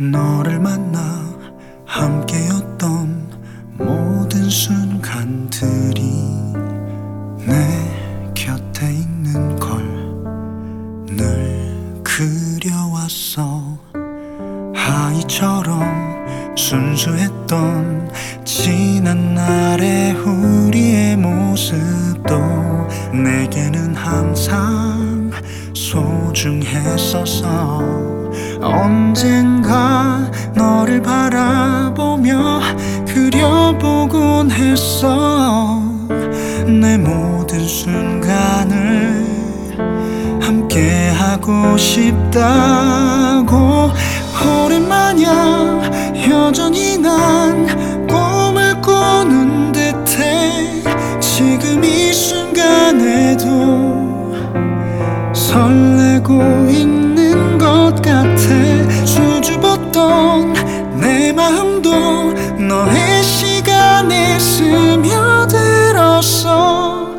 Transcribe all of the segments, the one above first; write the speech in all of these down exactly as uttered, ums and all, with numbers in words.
너를 만나 함께였던 모든 순간들이 내 곁에 있는 걸 늘 그려왔어. 아이처럼 순수했던 지난 날의 우리의 모습도 내게는 항상 소중했었어. 언젠가 너를 바라보며 그려보곤 했어. 내 모든 순간을 함께하고 싶다고. 오랜만이야 여전히 난 꿈을 꾸는 듯해. 지금 이 순간에도 설레고 있는 것 같아. 수줍었던 내 마음도 너의 시간에 스며들었어.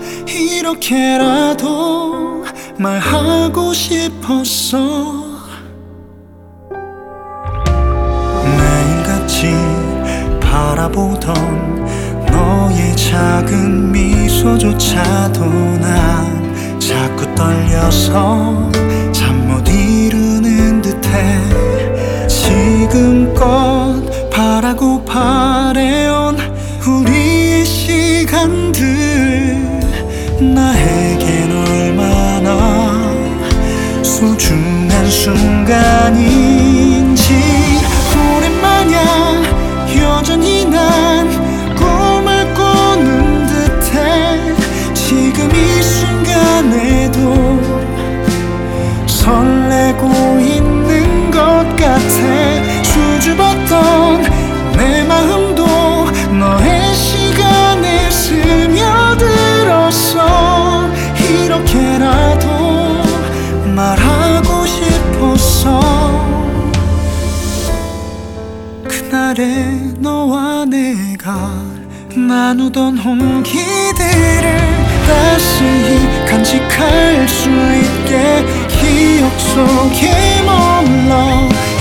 이렇게라도 말하고 싶었어. 매일같이 바라보던 너의 작은 미소조차도 난 자꾸 떨려서 잠 못 이루는 듯해. 지금껏 바라고 바래온 우리의 시간들 나에겐 얼마나 소중한 순간인지. 오랜만이야 여전히 난 꿈을 꾸는 듯해. 지금 이 순간에도 설레고 있는 것 같아. 수줍었던 내 마음도 너의 시간에 스며들었어. 이렇게라도 말하고 싶었어. 그날의 너와 내가 나누던 온기들을 따스히 간직할 수 있게 기억 속에 머물러